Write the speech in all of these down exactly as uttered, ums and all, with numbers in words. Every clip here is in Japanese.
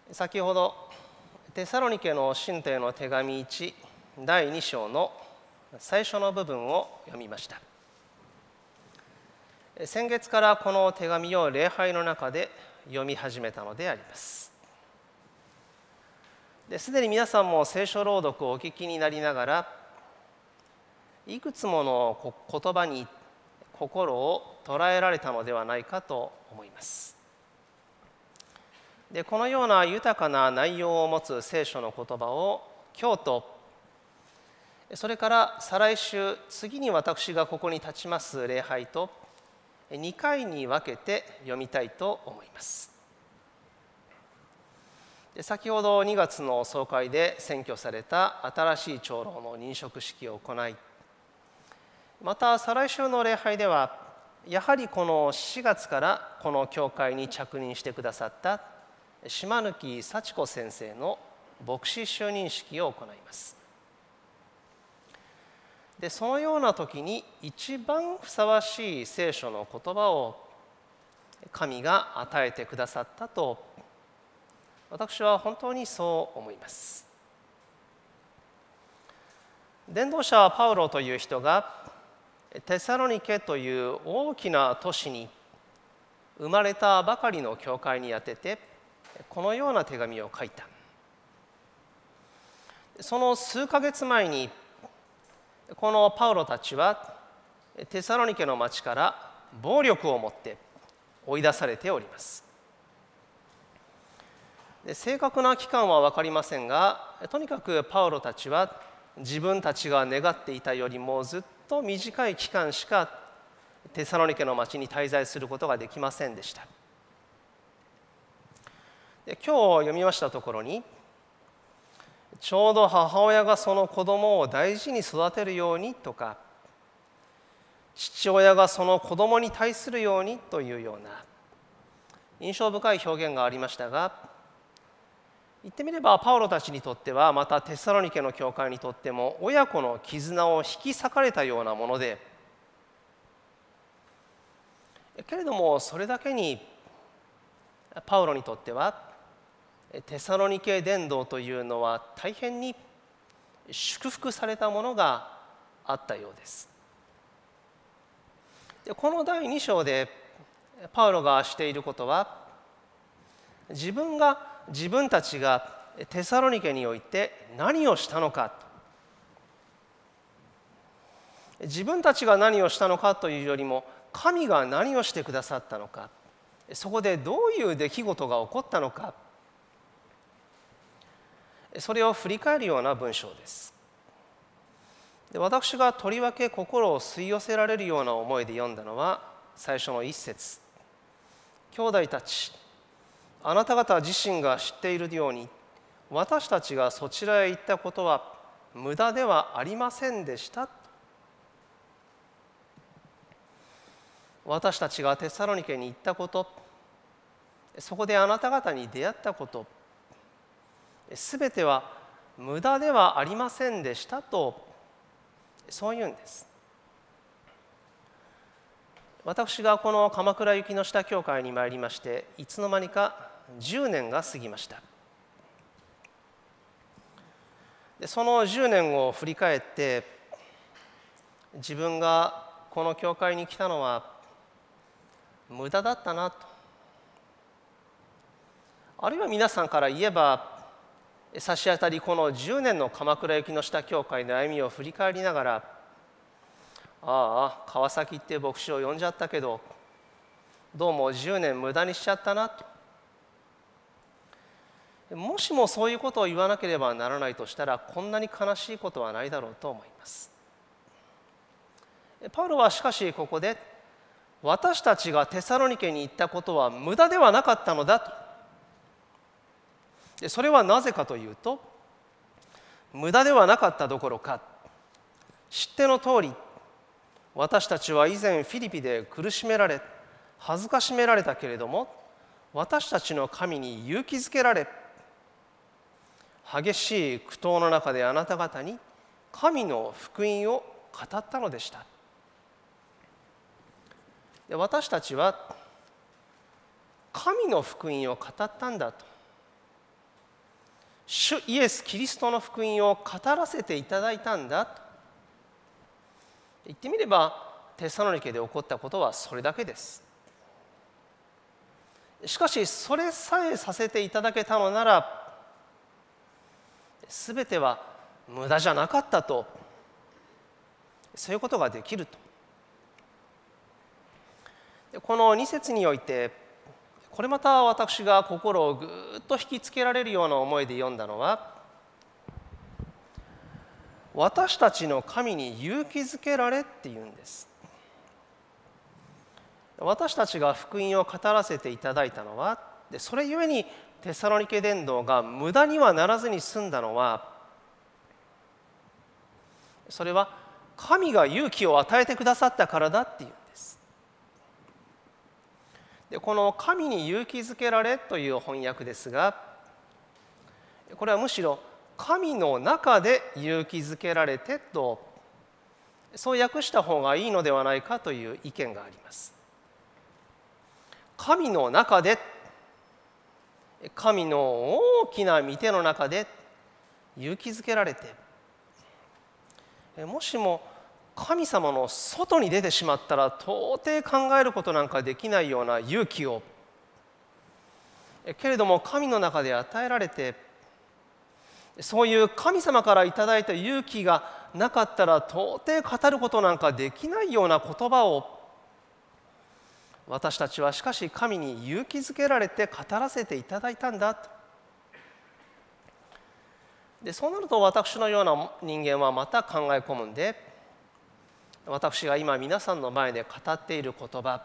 先ほどテサロニケの信徒への手紙いちだいに章の最初の部分を読みました。先月からこの手紙を礼拝の中で読み始めたのであります。すでに皆さんも聖書朗読をお聞きになりながら、いくつもの言葉に心を捉えられたのではないかと思います。でこのような豊かな内容を持つ聖書の言葉を今日と、それから再来週、次に私がここに立ちます礼拝とにかいに分けて読みたいと思います。で先ほどにがつの総会で選挙された新しい長老の任職式を行い、また再来週の礼拝ではやはりこのしがつからこの教会に着任してくださった島貫幸子先生の牧師就任式を行います。でそのような時に一番ふさわしい聖書の言葉を神が与えてくださったと、私は本当にそう思います。伝道者パウロという人がテサロニケという大きな都市に生まれたばかりの教会に宛ててこのような手紙を書いた。その数ヶ月前にこのパウロたちはテサロニケの町から暴力をもって追い出されております。で正確な期間は分かりませんが、とにかくパウロたちは自分たちが願っていたよりもずっと短い期間しかテサロニケの町に滞在することができませんでした。で今日読みましたところに、ちょうど母親がその子供を大事に育てるようにとか、父親がその子供に対するようにというような印象深い表現がありましたが、言ってみればパウロたちにとっては、またテサロニケの教会にとっても親子の絆を引き裂かれたようなもので、けれどもそれだけにパウロにとってはテサロニケ伝道というのは大変に祝福されたものがあったようです。でこのだいに章でパウロがしていることは、自分が自分たちがテサロニケにおいて何をしたのか、自分たちが何をしたのかというよりも神が何をしてくださったのか、そこでどういう出来事が起こったのか、それを振り返るような文章です。で私がとりわけ心を吸い寄せられるような思いで読んだのは最初の一節。兄弟たち、あなた方自身が知っているように、私たちがそちらへ行ったことは無駄ではありませんでした。私たちがテサロニケに行ったこと、そこであなた方に出会ったこと、すべては無駄ではありませんでしたと、そう言うんです。私がこの鎌倉雪の下教会に参りまして、いつの間にかじゅうねんが過ぎました。でそのじゅうねんを振り返って、自分がこの教会に来たのは無駄だったなと、あるいは皆さんから言えば差し当たりこのじゅうねんの鎌倉雪の下教会の歩みを振り返りながら、ああ川崎って牧師を呼んじゃったけどどうもじゅうねん無駄にしちゃったなと、もしもそういうことを言わなければならないとしたら、こんなに悲しいことはないだろうと思います。パウロはしかしここで、私たちがテサロニケに行ったことは無駄ではなかったのだと。それはなぜかというと、無駄ではなかったどころか、知っての通り、私たちは以前フィリピで苦しめられ、恥ずかしめられたけれども、私たちの神に勇気づけられ、激しい苦闘の中であなた方に神の福音を語ったのでした。で私たちは神の福音を語ったんだと。 主イエス・キリストの福音を語らせていただいたんだと。言ってみればテサロニケで起こったことはそれだけです。しかしそれさえさせていただけたのなら、すべては無駄じゃなかったと、そういうことができると。このに節において、これまた私が心をぐーっと引きつけられるような思いで読んだのは、私たちの神に勇気づけられっていうんです。私たちが福音を語らせていただいたのは、でそれゆえにテサロニケ伝道が無駄にはならずに済んだのは、それは神が勇気を与えてくださったからだっていうんです。でこの神に勇気づけられという翻訳ですが、これはむしろ神の中で勇気づけられてと、そう訳した方がいいのではないかという意見があります。神の中で、神の大きな御手の中で勇気づけられて、もしも神様の外に出てしまったら到底考えることなんかできないような勇気を、けれども神の中で与えられて、そういう神様からいただいた勇気がなかったら到底語ることなんかできないような言葉を、私たちはしかし神に勇気づけられて語らせていただいたんだと。でそうなると私のような人間はまた考え込むんで、私が今皆さんの前で語っている言葉、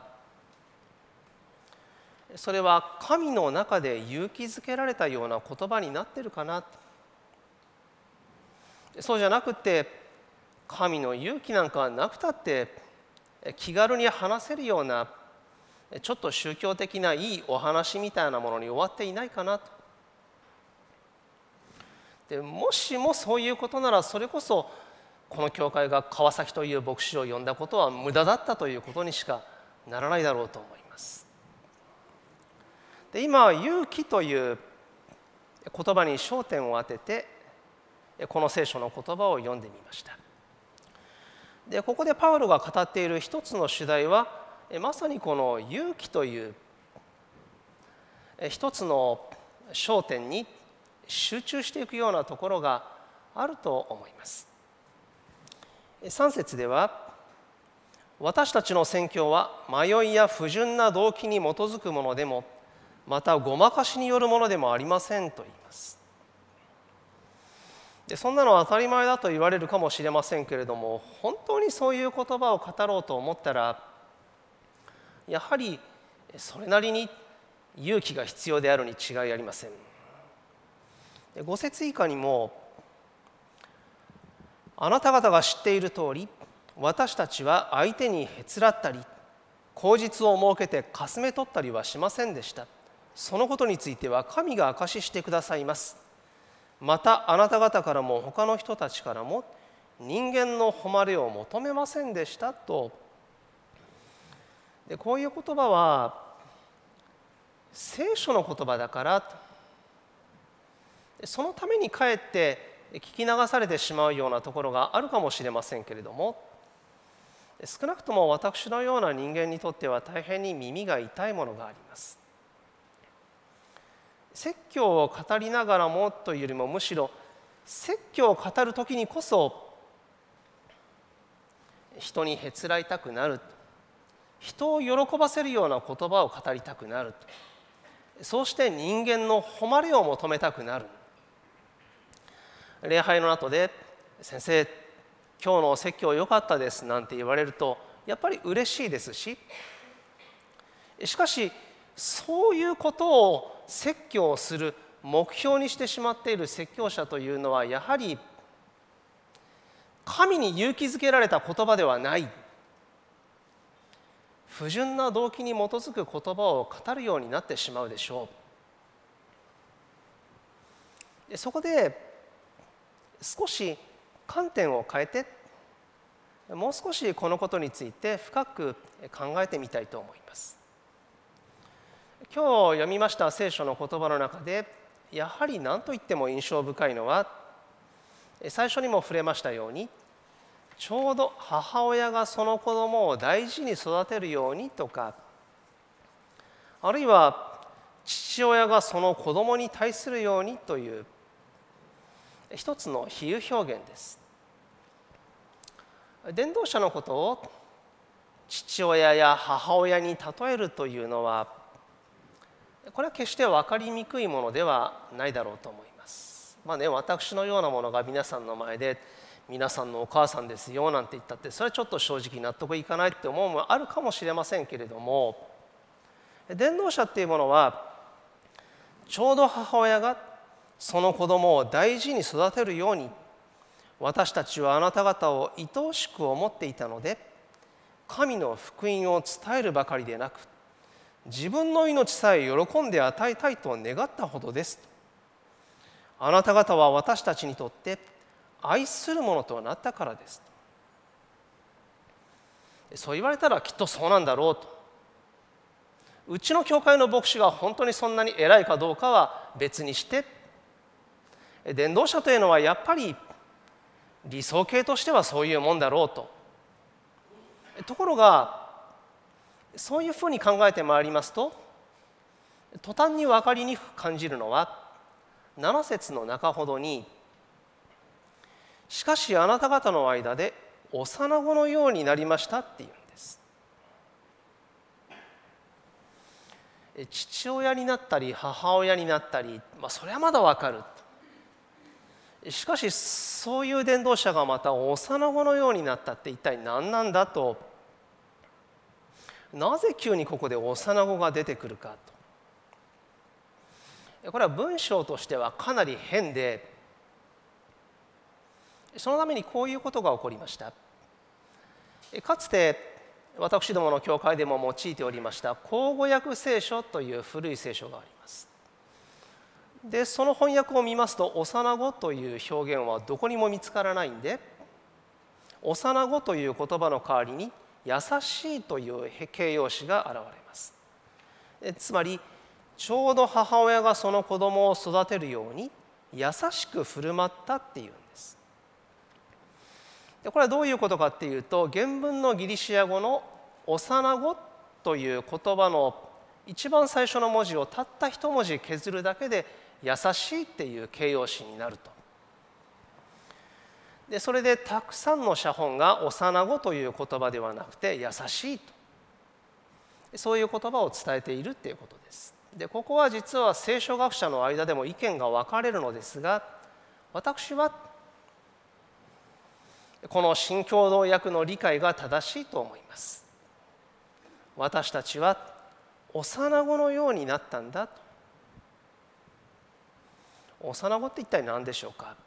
それは神の中で勇気づけられたような言葉になっているかな。そうじゃなくて、神の勇気なんかなくたって気軽に話せるようなちょっと宗教的ないいお話みたいなものに終わっていないかなと。でもしもそういうことなら、それこそこの教会が川崎という牧師を呼んだことは無駄だったということにしかならないだろうと思います。で今、勇気という言葉に焦点を当てて、この聖書の言葉を読んでみました。でここでパウロが語っている一つの主題は、まさにこの勇気という一つの焦点に集中していくようなところがあると思います。さん節では、私たちの宣教は迷いや不純な動機に基づくものでも、またごまかしによるものでもありませんと言います。でそんなのは当たり前だと言われるかもしれませんけれども、本当にそういう言葉を語ろうと思ったら、やはりそれなりに勇気が必要であるに違いありません。ご節以下にも、あなた方が知っている通り、私たちは相手にへつらったり、口実を設けてかすめ取ったりはしませんでした。そのことについては神が証ししてくださいます。またあなた方からも他の人たちからも人間の誉れを求めませんでしたと。でこういう言葉は聖書の言葉だから、そのためにかえって聞き流されてしまうようなところがあるかもしれませんけれども、少なくとも私のような人間にとっては大変に耳が痛いものがあります。説教を語りながらもというよりも、むしろ説教を語るときにこそ人にへつらいたくなる、人を喜ばせるような言葉を語りたくなる、そうして人間の誉れを求めたくなる。礼拝の後で先生今日の説教良かったですなんて言われるとやっぱり嬉しいですし、しかしそういうことを説教する目標にしてしまっている説教者というのは、やはり神に勇気づけられた言葉ではない、不純な動機に基づく言葉を語るようになってしまうでしょう。でそこで少し観点を変えて、もう少しこのことについて深く考えてみたいと思います。今日読みました聖書の言葉の中で、 やはり何といっても印象深いのは、最初にも触れましたように、ちょうど母親がその子供を大事に育てるようにとか、あるいは父親がその子供に対するようにという一つの比喩表現です。伝道者のことを父親や母親に例えるというのは、これは決して分かりにくいものではないだろうと思います。まあね、私のようなものが皆さんの前で皆さんのお母さんですよなんて言ったって、それはちょっと正直納得いかないって思うもあるかもしれませんけれども、伝道者っていうものはちょうど母親がその子供を大事に育てるように、私たちはあなた方を愛おしく思っていたので、神の福音を伝えるばかりでなく、自分の命さえ喜んで与えたいと願ったほどです。あなた方は私たちにとって愛するものとなったからです。そう言われたらきっとそうなんだろうと。うちの教会の牧師が本当にそんなに偉いかどうかは別にして、伝道者というのはやっぱり理想形としてはそういうもんだろうと。ところがそういうふうに考えてまいりますと、途端に分かりにくく感じるのはなな節の中ほどに、しかしあなた方の間で幼子のようになりましたっていうんです。父親になったり母親になったり、まあ、それはまだ分かる。しかしそういう伝道者がまた幼子のようになったって一体何なんだと、なぜ急にここで幼子が出てくるかと。これは文章としてはかなり変で、そのためにこういうことが起こりました。かつて私どもの教会でも用いておりました口語訳聖書という古い聖書があります。でその翻訳を見ますと、幼子という表現はどこにも見つからないんで、幼子という言葉の代わりに優しいという形容詞が現れます。つまりちょうど母親がその子供を育てるように優しく振る舞ったっていうんです。でこれはどういうことかっていうと、原文のギリシア語の幼子という言葉の一番最初の文字をたった一文字削るだけで優しいっていう形容詞になると。でそれでたくさんの写本が幼子という言葉ではなくて優しいと、そういう言葉を伝えているっていうことです。でここは実は聖書学者の間でも意見が分かれるのですが、私はこの新共同訳の理解が正しいと思います。私たちは幼子のようになったんだと。幼子って一体何でしょうか。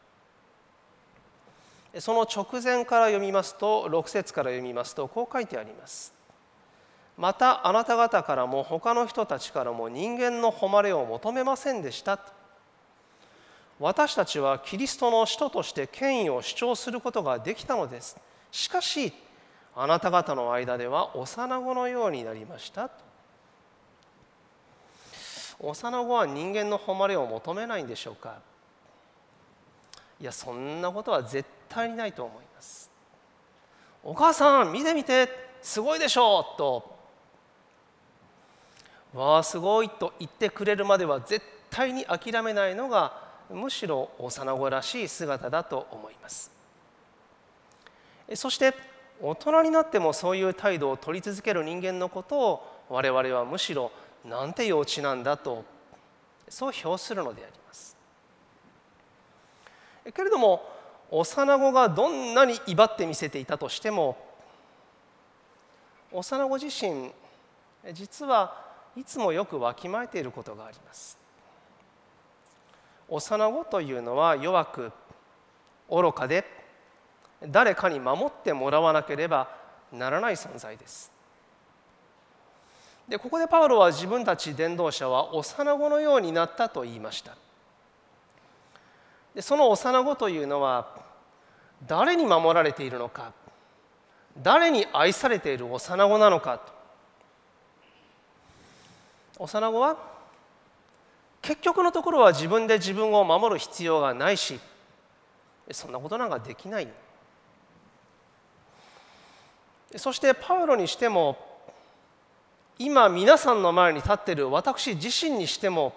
その直前から読みますと、ろく節から読みますとこう書いてあります。またあなた方からも他の人たちからも人間の誉れを求めませんでしたと。私たちはキリストの使徒として権威を主張することができたのです。しかしあなた方の間では幼子のようになりましたと。幼子は人間の誉れを求めないんでしょうか。いや、そんなことは絶対にないと思います。お母さん見てみてすごいでしょうと、わあすごいと言ってくれるまでは絶対に諦めないのがむしろ幼子らしい姿だと思います。そして大人になってもそういう態度を取り続ける人間のことを我々はむしろなんて幼稚なんだと、そう評するのであります。けれども幼子がどんなに威張って見せていたとしても、幼子自身実はいつもよくわきまえていることがあります。幼子というのは弱く愚かで、誰かに守ってもらわなければならない存在です。でここでパウロは自分たち伝道者は幼子のようになったと言いました。でその幼子というのは誰に守られているのか、誰に愛されている幼子なのかと。幼子は結局のところは自分で自分を守る必要がないし、そんなことなんかできない。そしてパウロにしても、今皆さんの前に立っている私自身にしても、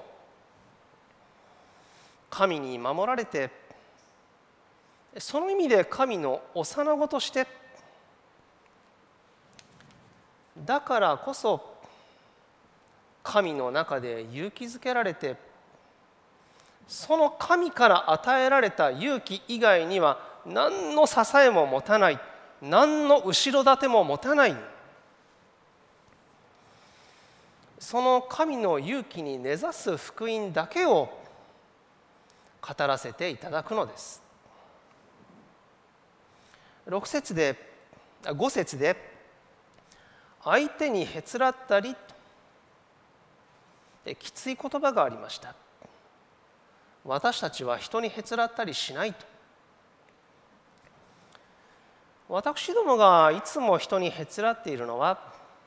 神に守られて、その意味で神の幼子として、だからこそ神の中で勇気づけられて、その神から与えられた勇気以外には何の支えも持たない、何の後ろ盾も持たない、その神の勇気に根ざす福音だけを語らせていただくのです。ろく節でご節で、相手にへつらったりときつい言葉がありました。私たちは人にへつらったりしないと。私どもがいつも人にへつらっているのは、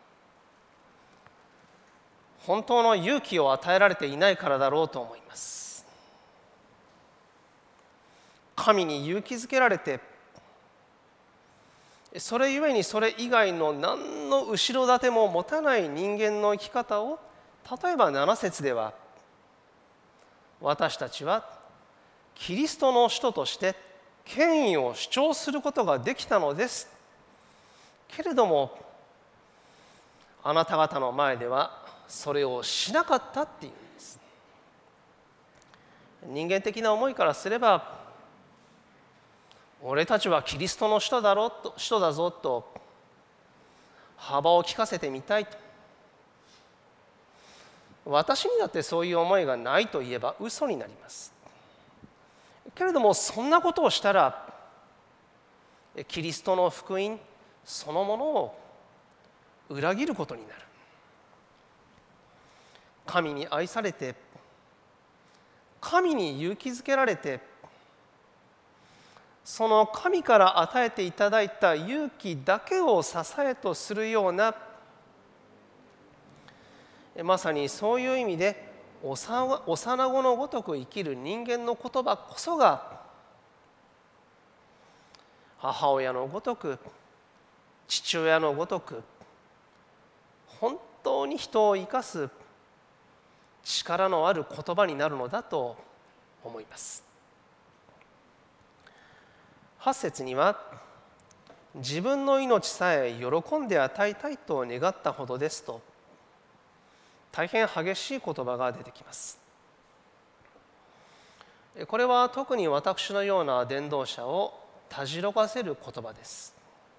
本当の勇気を与えられていないからだろうと思います。神に勇気づけられて、それゆえにそれ以外の何の後ろ盾も持たない人間の生き方を、例えばなな節では、私たちはキリストの使徒として権威を主張することができたのです。けれどもあなた方の前ではそれをしなかったっていうんです。人間的な思いからすれば、俺たちはキリストの使徒だろうと、使徒だぞと幅を利かせてみたいと。私にだってそういう思いがないと言えば嘘になります。けれどもそんなことをしたら、キリストの福音そのものを裏切ることになる。神に愛されて、神に勇気づけられて、その神から与えていただいた勇気だけを支えとするような、まさにそういう意味で幼子のごとく生きる人間の言葉こそが、母親のごとく父親のごとく本当に人を生かす力のある言葉になるのだと思います。はち節には、自分の命さえ喜んで与えたいと願ったほどですと、大変激しい言葉が出てきます。これは特に私のような伝道者をたじろがせる言葉です。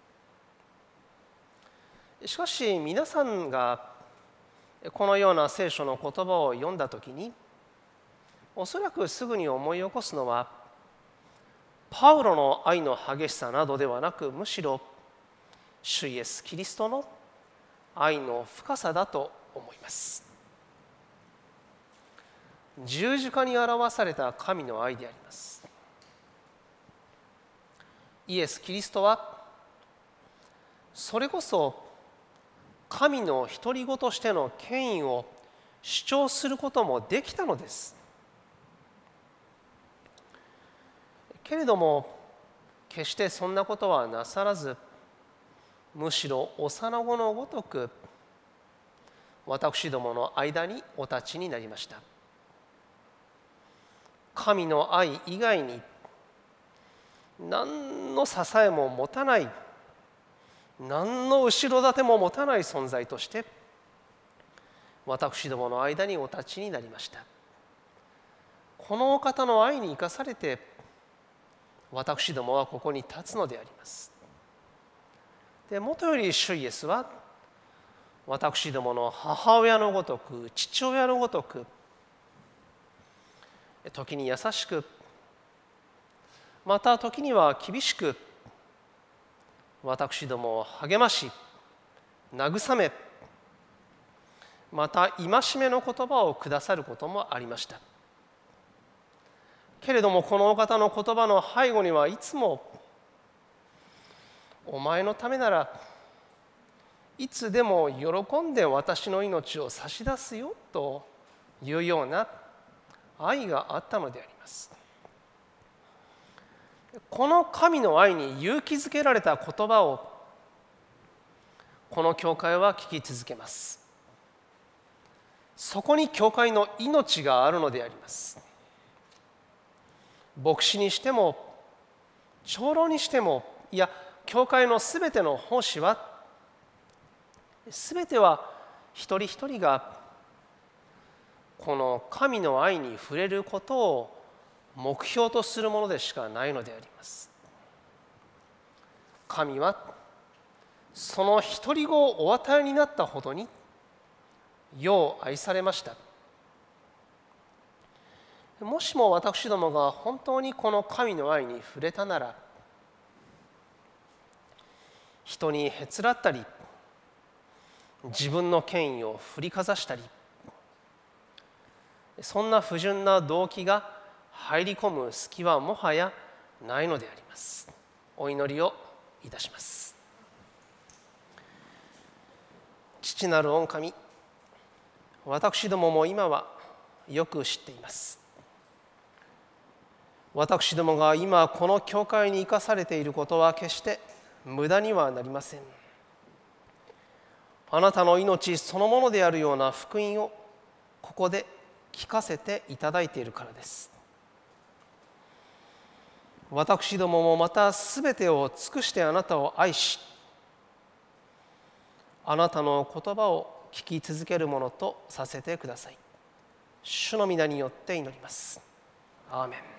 しかし皆さんがこのような聖書の言葉を読んだときに、おそらくすぐに思い起こすのはパウロの愛の激しさなどではなく、むしろ主イエスキリストの愛の深さだと思います。十字架に表された神の愛であります。イエス・キリストはそれこそ神の独り子としての権威を主張することもできたのです。けれども決してそんなことはなさらず、むしろ幼子のごとく私どもの間にお立ちになりました。神の愛以外に何の支えも持たない、何の後ろ盾も持たない存在として私どもの間にお立ちになりました。このお方の愛に生かされて私どもはここに立つのであります。で、もとより主イエスは私どもの母親のごとく父親のごとく、時に優しく、また時には厳しく私どもを励まし慰め、また戒めの言葉をくださることもありました。けれどもこのお方の言葉の背後にはいつも、お前のためならいつでも喜んで私の命を差し出すよというような愛があったのであります。この神の愛に勇気づけられた言葉をこの教会は聞き続けます。そこに教会の命があるのであります。牧師にしても長老にしても、いや教会のすべての奉仕は、すべては一人一人がこの神の愛に触れることを目標とするものでしかないのであります。神はその一人子をお与えになったほどに世を愛されました。もしも私どもが本当にこの神の愛に触れたなら、人にへつらったり、自分の権威を振りかざしたり、そんな不純な動機が入り込む隙はもはやないのであります。お祈りをいたします。父なる御神、私どもも今はよく知っています。私どもが今この教会に生かされていることは決して無駄にはなりません。あなたの命そのものであるような福音をここで聞かせていただいているからです。私どももまたすべてを尽くしてあなたを愛し、あなたの言葉を聞き続けるものとさせてください。主の御名によって祈ります。アーメン。